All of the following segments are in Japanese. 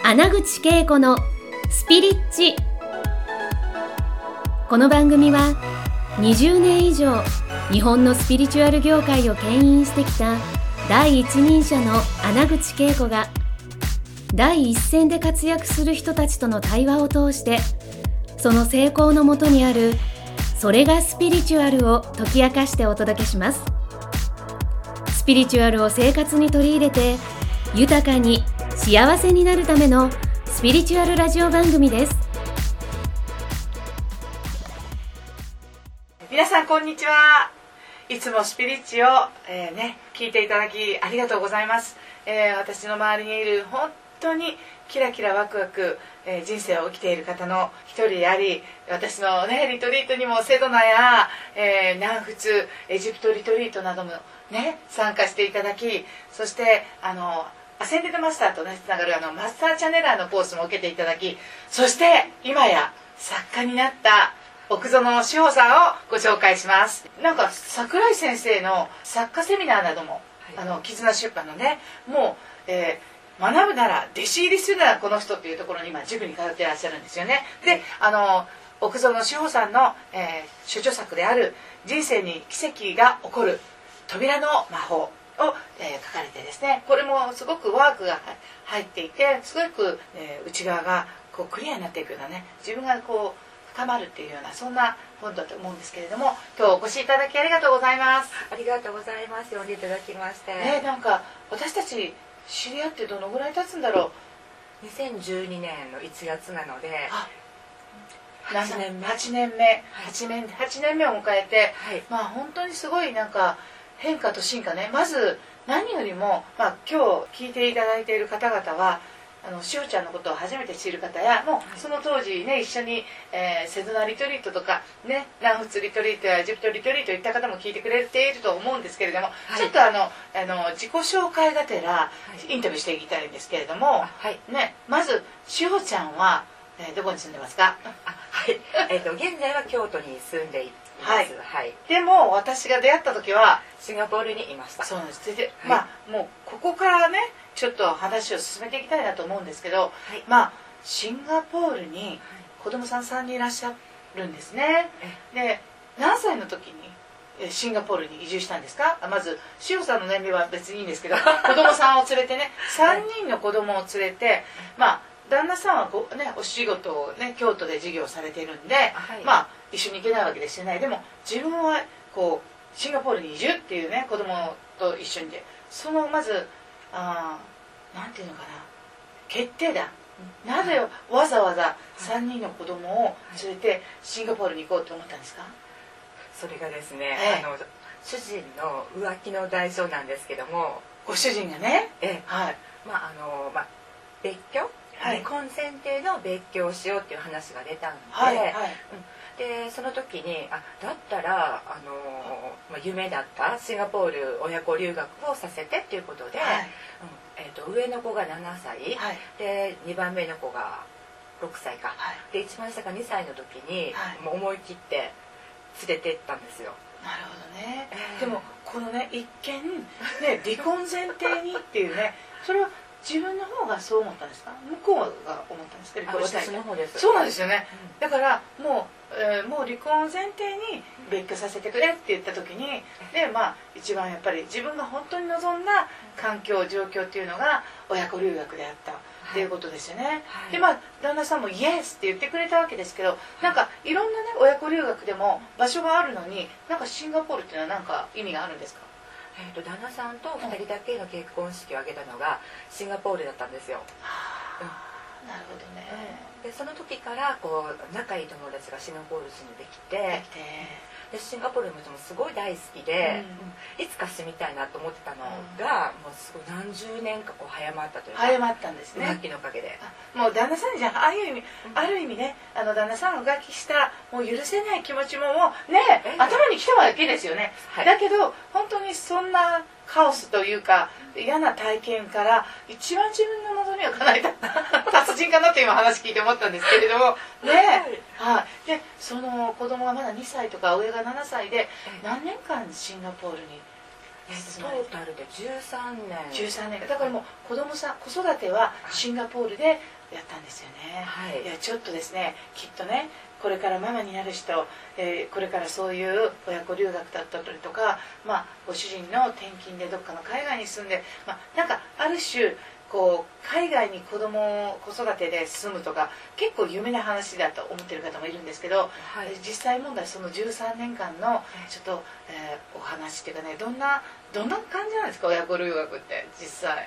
穴口恵子のスピリッチ。この番組は20年以上日本のスピリチュアル業界を牽引してきた第一人者の穴口恵子が第一線で活躍する人たちとの対話を通して、その成功のもとにあるそれがスピリチュアルを解き明かしてお届けします。スピリチュアルを生活に取り入れて豊かに幸せになるためのスピリチュアルラジオ番組です。 皆さんこんにちは。いつもスピリッチを、聞いていただきありがとうございます。私の周りにいる本当にキラキラワクワク、人生を生きている方の一人であり、私の、リトリートにもセドナや、南仏エジプトリトリートなども、参加していただき、そしてアセンデッドマスターとつながるマスターチャネラーのコースも受けていただき、そして今や作家になった奥園志保さんをご紹介します。桜井先生の作家セミナーなども、絆出版のもう、学ぶなら弟子入りするならこの人っていうところに今塾に通っていらっしゃるんですよね。で奥園志保さんの、著作である人生に奇跡が起こる扉の魔法を、書かれてですね、これもすごくワークが入っていて、すごく、内側がクリアになっていくような自分が深まるっていうような、そんな本だと思うんですけれども、今日お越しいただきありがとうございます。 ありがとうございます。呼んでいただきまして、 私たち知り合ってどのぐらい経つんだろう。2012年の1月なので 8年目を迎えて、本当にすごい変化と進化まず何よりも、今日聞いていただいている方々はしおちゃんのことを初めて知る方や、もうその当時一緒に、セドナリトリートとか南仏リトリートやエジプトリトリートといった方も聞いてくれていると思うんですけれども、ちょっと自己紹介がてらインタビューしていきたいんですけれども、まずしおちゃんは、どこに住んでますか？ 現在は京都に住んでいます。 でも私が出会った時はシンガポールにいました。 そうなんです。で、もうここからちょっと話を進めていきたいなと思うんですけど、シンガポールに子供さん3人いらっしゃるんですね。で、何歳の時にシンガポールに移住したんですか？まずしおさんの年齢は別にいいんですけど、子供さんを連れて3人の子供を連れて、旦那さんはお仕事を京都で授業されているんで、一緒に行けないわけですよね。でも自分はシンガポールに移住っていう子供と一緒にで、そのまずなんていうのかな、決定打、なぜわざわざ3人の子供を連れてシンガポールに行こうと思ったんですか？ それがですね、主人の浮気の代償なんですけども、 ご主人が別居、離婚前提の別居をしようっていう話が出たんで、でその時にだったら夢だったシンガポール親子留学をさせてっていうことで、上の子が7歳、で2番目の子が6歳か、で一番下が2歳の時に、もう思い切って連れてったんですよ。 なるほどね。でもこの一見離婚前提にっていうそれは自分の方がそう思ったんですか？向こうが思ったんですか？離婚したい。 私の方です。 そうなんですよね。だからもう離婚前提に別居させてくれって言った時に、一番やっぱり自分が本当に望んだ環境状況っていうのが親子留学であったっていうことですよね。で旦那さんもイエスって言ってくれたわけですけど、いろんな親子留学でも場所があるのにシンガポールっていうのは意味があるんですか？ 旦那さんと2人だけの結婚式を挙げたのがシンガポールだったんですよ。 なるほどね。 でその時から仲いい友達がシンガポール人にできて、でシンガポールの人もすごい大好きで、いつか住みたいなと思ってたのが、もうすごい何十年か早まったというか、 早まったんですね。 浮気のおかげで。 もう旦那さんにある意味旦那さんが浮気したもう許せない気持ちも頭にきたわけですよね。だけど本当にそんなカオスというか嫌な体験から一番自分の望みを叶えた達人かなと今話聞いて思ったんですけれどもでその子供がまだ2歳とか上が7歳で何年間シンガポールにトータルで13年だからもう子育てはシンガポールでやったんですよね。いやちょっとですね、きっとねこれからママになる人、これからそういう親子留学だったりとか、ご主人の転勤でどっかの海外に住んで、なんかある種こう海外に子育てで住むとか結構夢な話だと思ってる方もいるんですけど、実際問題その13年間のちょっと、お話っていうかね、どんな感じなんですか、親子留学って実際、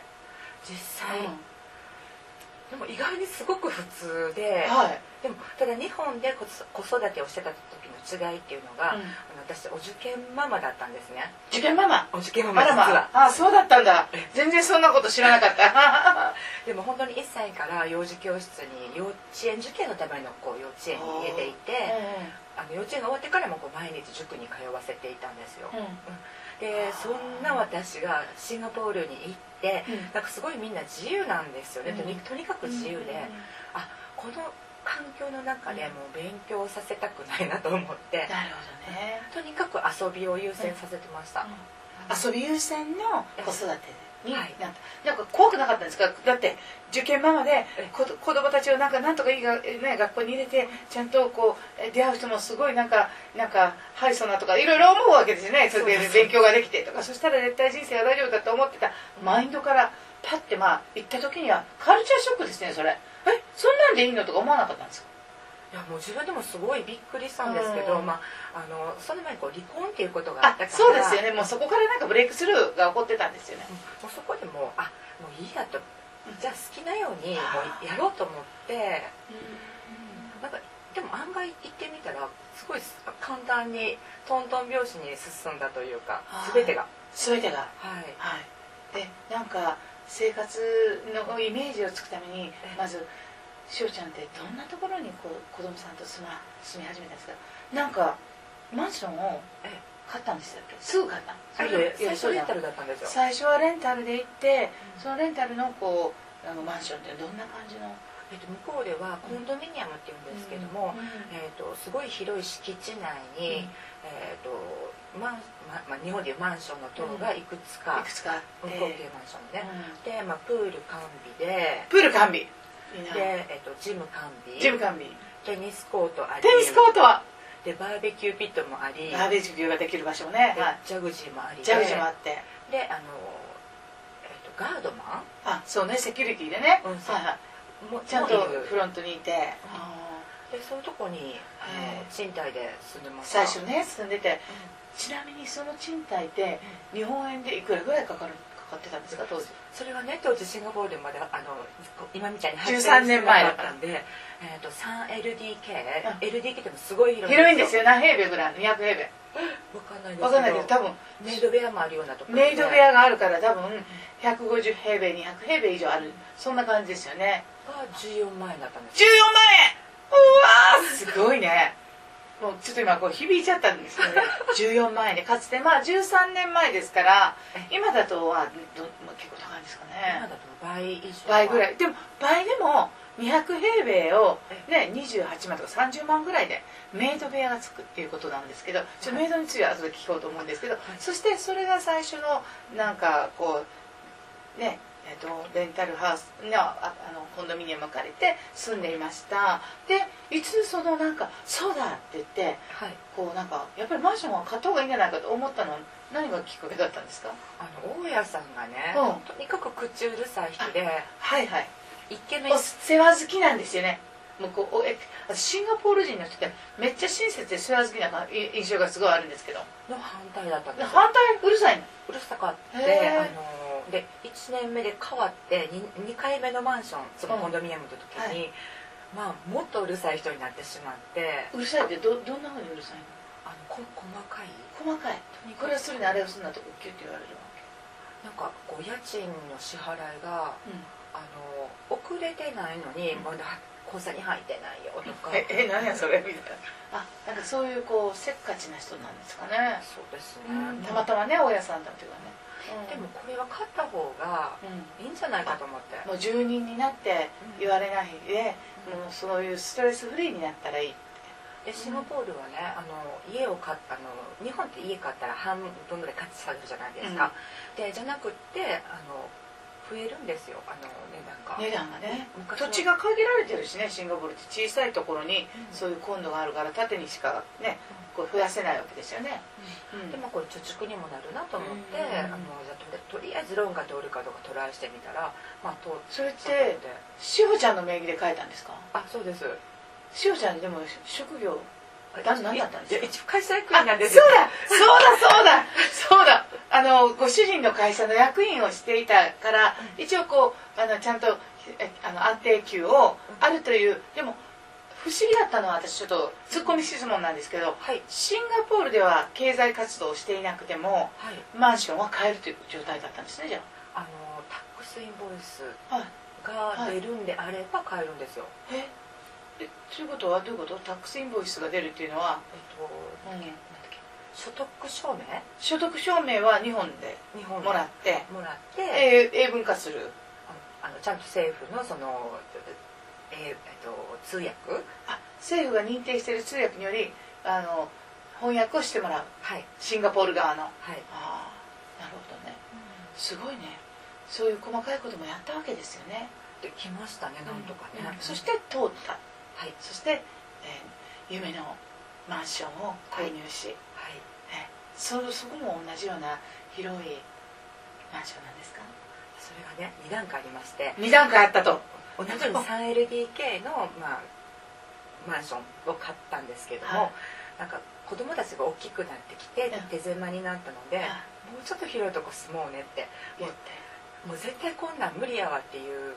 でも意外にすごく普通で、でもただ日本で子育てをしてた時の違いっていうのが、私お受験ママだったんですね。 受験ママ実は。 そうだったんだ。全然そんなこと知らなかったでも本当に1歳から幼児教室に幼稚園受験のための幼稚園に入れていて、幼稚園が終わってからも毎日塾に通わせていたんですよ。でそんな私がシンガポールに行って、なんかすごいみんな自由なんですよね。とにかく自由で、この環境の中でもう勉強させたくないなと思って、とにかく遊びを優先させてました。 遊び優先の子育てになんか怖くなかったんですか？だって受験ママで子供たちをなんとかいい学校に入れて、ちゃんと出会う人もすごいなんかハイソなとかいろいろ思うわけですよね。それで勉強ができてとか、そしたら絶対人生は大丈夫だと思ってたマインドからパッて行った時にはカルチャーショックですね。それそんなんでいいのとか思わなかったんですか？ いやもう自分でもすごいびっくりしたんですけど、その前に離婚っていうことがあったから、 そうですよね。もうそこからなんかブレイクスルーが起こってたんですよね。 もうそこでもういいやと、じゃあ好きなようにもうやろうと思って、なんかでも案外行ってみたらすごい簡単にトントン拍子に進んだというか、全てがでなんか生活のイメージをつくためにまずしおちゃんってどんなところに子供さんと住み始めたんですか？なんかマンションを買ったんでしたっけ？すぐ買ったの？ 最初レンタルだったんですよ。 最初はレンタルで行って、そのレンタルのマンションってどんな感じの？ 向こうではコンドミニアムっていうんですけども、すごい広い敷地内に、日本でいうマンションの棟がいくつかあって、高級マンションね。で、プール完備で、ジム完備、テニスコートあり、でバーベキューピットもあり、 バーベキューができる場所もね、 ジャグジーもあって、でガードマン、 そうね、セキュリティでね、ちゃんとフロントにいて、 でそういうとこに賃貸で住んでます。 最初ね住んでて、ちなみにその賃貸って日本円でいくらぐらいかかってたんですか当時？ それはね、当時シンガポールまで今みたいに 13年前だったんで、3LDK、LDK ってもすごい広いんですよ。何平米ぐらい？200平米？ 分かんないですけど、多分メイド部屋もあるようなところで、 メイド部屋があるから多分150平米200平米以上ある、そんな感じですよね。 が14万円だったんです。 14万円！うわーすごいね。もうちょっと今響いちゃったんですけどね。14万円で、かつて13年前ですから、今だとは結構高いんですかね。 今だと倍以上、 倍ぐらい。でも倍でも200平米をね28万とか30万ぐらいでメイド部屋がつくっていうことなんですけど、メイドについては後で聞こうと思うんですけど、そしてそれが最初のなんかね、レンタルハウスのコンドミニアムを借りて住んでいました。でいつそうだって言って、なんかやっぱりマンションは買った方がいいんじゃないかと思ったのは何がきっかけだったんですか？ 大家さんがね、とにかく口うるさい人で、 一見お世話好きなんですよね。シンガポール人の人ってめっちゃ親切で世話好きな印象がすごいあるんですけど、 の反対だったんですよ。 反対？うるさいの？ うるさかって、で1年目で変わって2回目のマンション、そのコンドミニアムの時に、もっとうるさい人になってしまって。 うるさいってどんなふうにうるさいの？ 細かいこれをするにあれをするなとかキュッて言われるわけ。なんか家賃の支払いが、遅れてないのにまだ口座に入ってないよとか、 何やそれみたいな。なんかそういうせっかちな人なんですかね。 そうですね、 たまたまね大家さんだっていうかね。 でもこれは買った方がいいんじゃないかと思って、 もう住人になって言われないで、もうそういうストレスフリーになったらいいって。 でシンガポールはね家を買った日本って家買ったら半分ぐらい価値下がるじゃないですか、でじゃなくって増えるんですよ値段がね。土地が限られてるしね、シンガポールって小さいところにそういうコンドがあるから縦にしかねこう増やせないわけですよね。 でもこれ貯蓄にもなるなと思って、じゃとりあえずローンが通るかどうかトライしてみたら、 それってしほちゃんの名義で買えたんですか？ あ、そうです。 しほちゃんでも職業何だったんですか？ 一応会社役員なんですよ。 そうだご主人の会社の役員をしていたから一応こうちゃんと安定給をあるという。でも不思議だったのは、私ちょっとツッコミ質問なんですけど、シンガポールでは経済活動をしていなくても、マンションは買えるという状態だったんですね。じゃあタックスインボイスが出るんであれば買えるんですよ。 ということはどういうこと？タックスインボイスが出るっていうのは、 所得証明？ 所得証明は日本でもらって英文化する。 ちゃんと政府の通訳、 政府が認定している通訳により翻訳をしてもらう、シンガポール側の、なるほどね、すごいね。そういう細かいこともやったわけですよね。 できましたね、なんとかね。 そして通った、そして、夢のマンションを購入し、そこも同じような広いマンションなんですか？ それがね2段階ありまして、 2段階あったと。 同じように 3LDK の、マンションを買ったんですけども、なんか子供たちが大きくなってきて手狭になったので、もうちょっと広いとこ住もうねって言って、もう絶対こんなん無理やわっていう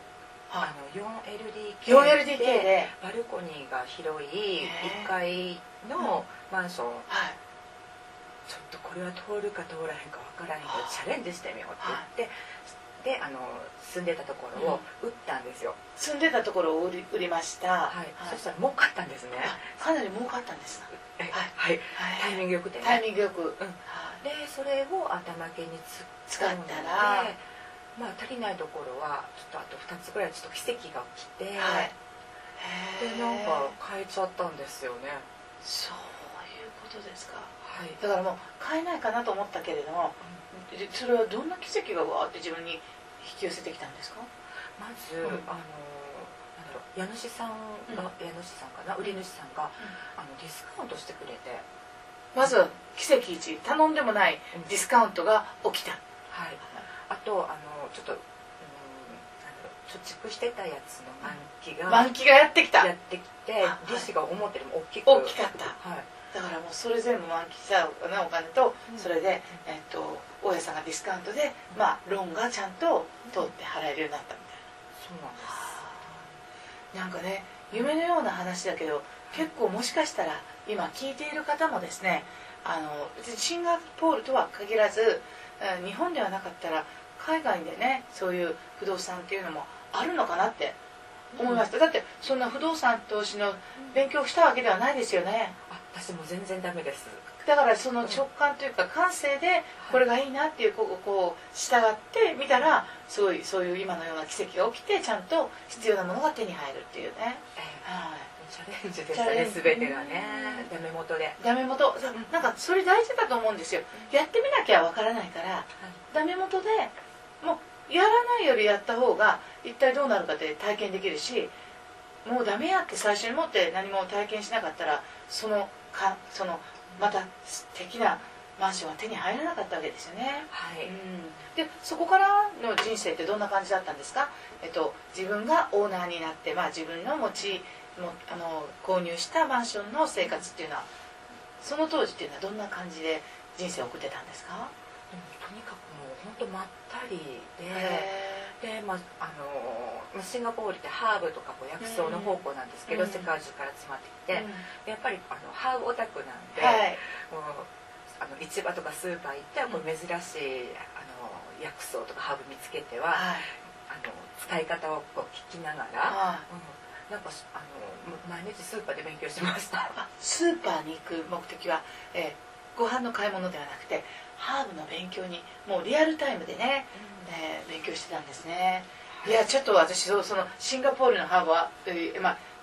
4LDK でバルコニーが広い1階のマンション、ちょっとこれは通るか通らへんか分からへんけどチャレンジしてみようって言って。で住んでたところを売ったんですよ。 住んでたところを売りました。 そしたら儲かったんですね。 かなり儲かったんですか？ タイミングよくてね。 タイミングよく。 でそれを頭金に使ったら、足りないところはちょっとあと2つぐらいちょっと奇跡が起きて、でなんか買えちゃったんですよね。 そういうことですか。だからもう買えないかなと思ったけれども、それはどんな奇跡がわーって自分に引き寄せてきたんですか？ まず、家主さんかな、売り主さんが、ディスカウントしてくれて、 まずは奇跡1、頼んでもないディスカウントが起きた。 あとちょっと貯蓄してたやつの満期がやってきて、 利子が思ったよりも大きかった。だからもうそれ全部満期したお金と、それで大家さんがディスカウントでローンがちゃんと通って払えるようになったみたいな。 そうなんです。 なんかね、夢のような話だけど、結構もしかしたら今聞いている方もですね、シンガポールとは限らず日本ではなかったら海外でね、そういう不動産っていうのもあるのかなって思いました。だってそんな不動産投資の勉強したわけではないですよね。 私も全然ダメです。 だからその直感というか感性でこれがいいなっていうこう従ってみたら、そういう今のような奇跡が起きてちゃんと必要なものが手に入るっていうね。 チャレンジでしたね、全てがね。ダメ元で。 なんかそれ大事だと思うんですよ。やってみなきゃわからないから、ダメ元でもうやらないよりやった方が一体どうなるかって体験できるし、もうダメやって最初にもって何も体験しなかったらまた素敵なマンションは手に入らなかったわけですよね。でそこからの人生ってどんな感じだったんですか？自分がオーナーになって、自分の購入したマンションの生活っていうのは、その当時っていうのはどんな感じで人生を送ってたんですか？ とにかくもう本当まったりで、シンガポールってハーブとか薬草の宝庫なんですけど、世界中から集まってきて、やっぱりハーブオタクなんで、市場とかスーパー行っては珍しい薬草とかハーブ見つけては、使い方を聞きながら、なんか毎日スーパーで勉強しました。 スーパーに行く目的は、ご飯の買い物ではなくてハーブの勉強にもうリアルタイムでね、勉強してたんですね。いやちょっと私そのシンガポールのハーブは、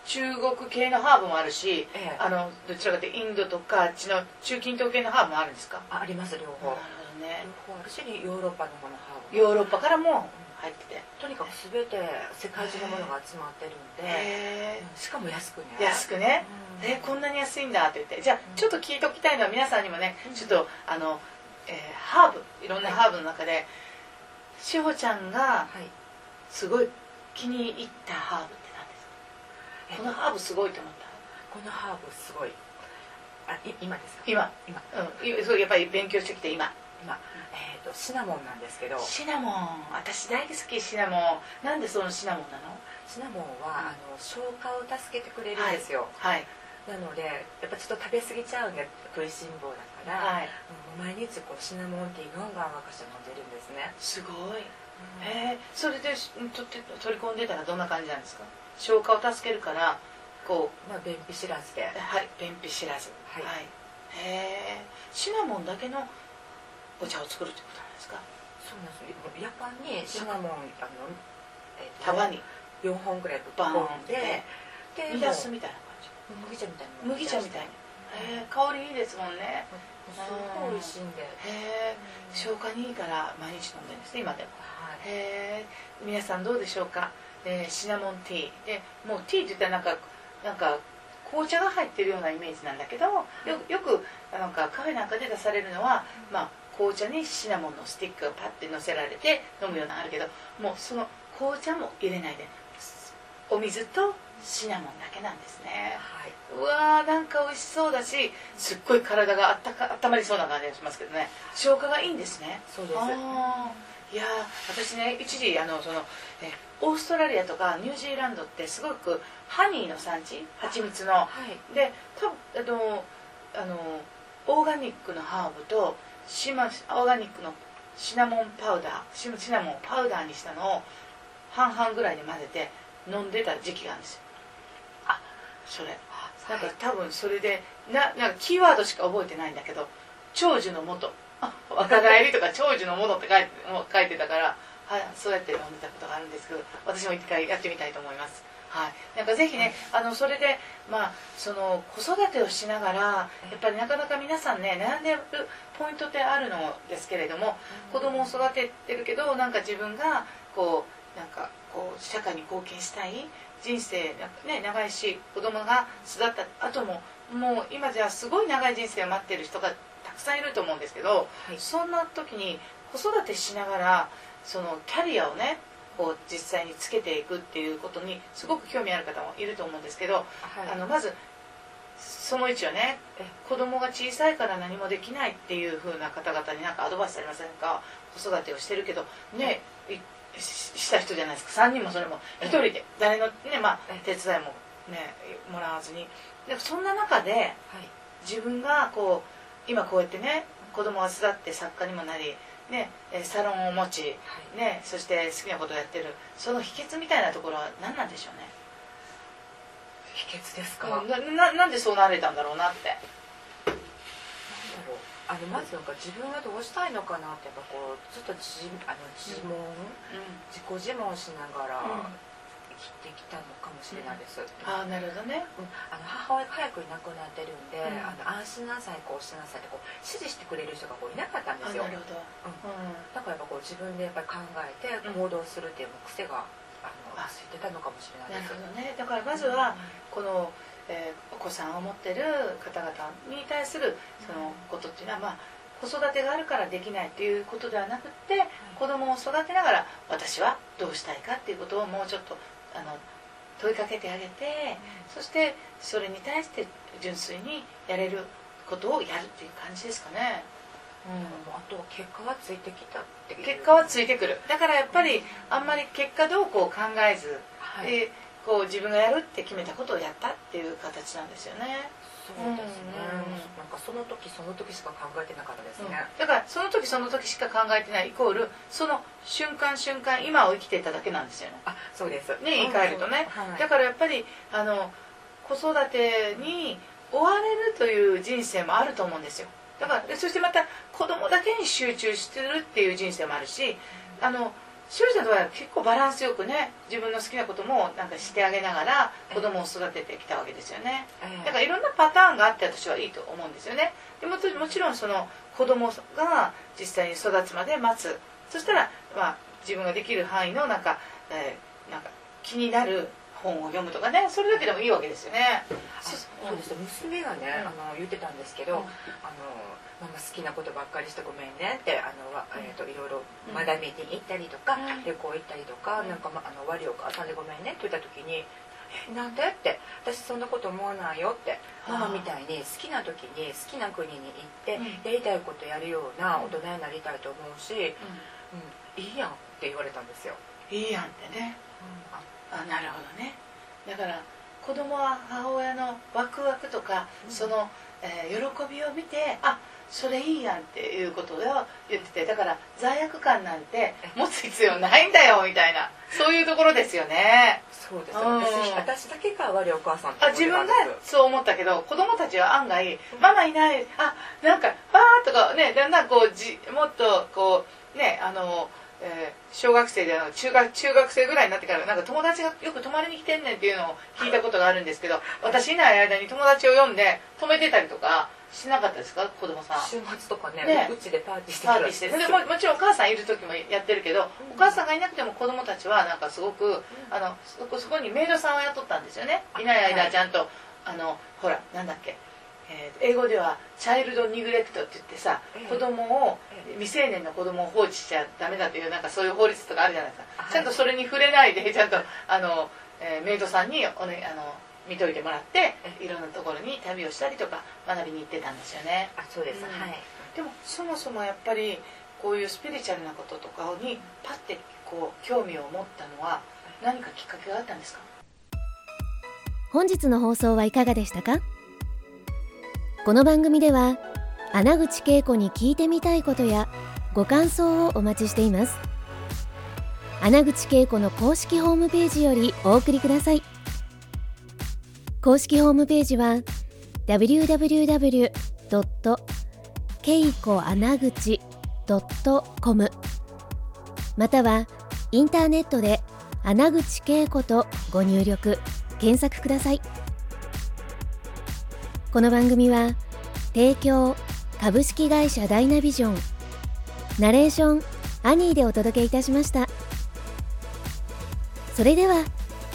中国系のハーブもあるし、どちらかというとインドとかあっちの中近東系のハーブもあるんですか？ あります、両方。 なるほどね。 両方あるし、ヨーロッパの方のハーブ、 ヨーロッパからも入ってて、 とにかく全て世界中のものが集まってるんで、しかも安くね。 安くね、こんなに安いんだって言って、じゃあちょっと聞いておきたいのは皆さんにもね、ちょっとハーブ、いろんなハーブの中で志保ちゃんがすごい気に入ったハーブって何ですか？このハーブすごいと思った。 このハーブすごい。今ですか？ 今、そうやっぱり勉強してきて今シナモンなんですけど。 シナモン、私大好き。シナモン、なんでそのシナモンなの？ シナモンは消化を助けてくれるんですよ。なのでやっぱちょっと食べ過ぎちゃうんで、食いしん坊だから、毎日こうシナモンティーガンガン私は飲んでるんですね。 すごい。それで取り込んでたらどんな感じなんですか？消化を助けるからこう、 便秘知らずで。 便秘知らず。シナモンだけのお茶を作るってことなんですか？ そうなんですよ。夜間にシナモン束に 4本ぐらいぶっ込んで、 煮出すみたいな感じ。 麦茶みたいな。 麦茶みたいに。香りいいですもんね。 すごい美味しいんで。 消化にいいから毎日飲んでるんですね、今でも。皆さんどうでしょうか？シナモンティーで、もうティーって言ったらなんか紅茶が入ってるようなイメージなんだけど、よくなんかカフェなんかで出されるのは、紅茶にシナモンのスティックがパッて乗せられて飲むようなのあるけど、もうその紅茶も入れないでお水とシナモンだけなんですね。うわー、なんか美味しそうだし、すっごい体が温まりそうな感じがしますけどね。消化がいいんですね。 そうです。 いや私ね、一時オーストラリアとかニュージーランドってすごくハニーの産地、蜂蜜の、でオーガニックのハーブとオーガニックのシナモンパウダー、シナモンをパウダーにしたのを半々ぐらいで混ぜて飲んでた時期があるんですよ。それなんか多分それでなんかキーワードしか覚えてないんだけど、長寿のもと、若返りとか長寿のものって書いてたから、そうやって飲んでたことがあるんですけど、私も一回やってみたいと思います。なんかぜひね、それでその子育てをしながらやっぱりなかなか皆さんね悩んでるポイントってあるのですけれども、子供を育ててるけどなんか自分がなんか社会に貢献したい、人生、長いし子供が育った後ももう今じゃすごい長い人生を待ってる人がたくさんいると思うんですけど、そんな時に子育てしながらそのキャリアをね実際につけていくっていうことにすごく興味ある方もいると思うんですけど、まずその1はね、子供が小さいから何もできないっていう風な方々に何かアドバイスありませんか？子育てをしてるけどね、した人じゃないですか。3人もそれも1人で誰の、手伝いも、もらわずに、でもそんな中で自分が今こうやってね子供が育って作家にもなり、サロンを持ち、そして好きなことをやってる、その秘訣みたいなところは何なんでしょうね。 秘訣ですか？ なんでそうなれたんだろうなって。 まずなんか自分はどうしたいのかなってやっぱずっと自己自問しながら生きてきたのかもしれないです。 なるほどね。 母親が早くいなくなってるんで、ああしなさいこうしなさいって指示してくれる人がいなかったんですよ。 なるほど。 だからやっぱ自分でやっぱり考えて行動するっていう癖がついてたのかもしれないです。 なるほどね。だからまずはこのお子さんを持ってる方々に対するそのことっていうのは、子育てがあるからできないっていうことではなくて、子供を育てながら私はどうしたいかっていうことをもうちょっと問いかけてあげて、そしてそれに対して純粋にやれることをやるっていう感じですかね。 あとは結果はついてきたっていう。 結果はついてくる。だからやっぱりあんまり結果どうこう考えず、自分がやるって決めたことをやったっていう形なんですよね。 そうですね。なんかその時その時しか考えてなかったですね。 だからその時その時しか考えてないイコールその瞬間瞬間今を生きていただけなんですよね。 そうですね。 言い換えるとね。だからやっぱり子育てに追われるという人生もあると思うんですよ。だからそしてまた子供だけに集中してるっていう人生もあるし、 しおりちゃんとは結構バランスよくね、自分の好きなこともなんかしてあげながら子供を育ててきたわけですよね。だからいろんなパターンがあって私はいいと思うんですよね。でもちろんその子供が実際に育つまで待つ。そしたら、自分ができる範囲のなんか気になる本を読むとかね、それだけでもいいわけですよね。 そうです。娘がね、言ってたんですけど、ママ好きなことばっかりしてごめんねって、いろいろ学びに行ったりとか、旅行行ったりとか、なんか悪いお母さんでごめんねって言った時に、なんでって、私そんなこと思わないよって、ママみたいに好きな時に好きな国に行ってやりたいことやるような大人になりたいと思うし、いいやんって言われたんですよ。 いいやんってね。なるほどね。だから子供は母親のワクワクとか、その、喜びを見て、それいいやんっていうことを言ってて、だから罪悪感なんて持つ必要ないんだよみたいな、そういうところですよね。 そうです。私だけが悪いお母さんって自分がそう思ったけど、子供たちは案外、ママいない、なんかバーッとかね、だんだんこうもっとこうね、小学生で中学生ぐらいになってから、なんか友達がよく泊まりに来てんねんっていうのを聞いたことがあるんですけど、私いない間に友達を呼んで泊めてたりとかしなかったですか、子供さん。 週末とかね、うちでパーティーしてでもちろんお母さんいる時もやってるけど、お母さんがいなくても子供たちはなんかすごくそこにメイドさんを雇ったんですよね。いない間ちゃんとほらなんだっけ、英語ではチャイルドニグレクトって言ってさ、子供を未成年の子供を放置しちゃダメだという、なんかそういう法律とかあるじゃないですか。ちゃんとそれに触れないで、ちゃんとメイドさんに見といてもらって、いろんなところに旅をしたりとか学びに行ってたんですよね。 そうです。 でもそもそもやっぱりこういうスピリチュアルなこととかにパッてこう興味を持ったのは何かきっかけがあったんですか？ 本日の放送はいかがでしたか？この番組では穴口恵子に聞いてみたいことやご感想をお待ちしています。穴口恵子の公式ホームページよりお送りください。公式ホームページは www.keikoanaguchi.com またはインターネットで穴口恵子とご入力検索ください。この番組は提供株式会社ダイナビジョン、ナレーションアニーでお届けいたしました。それでは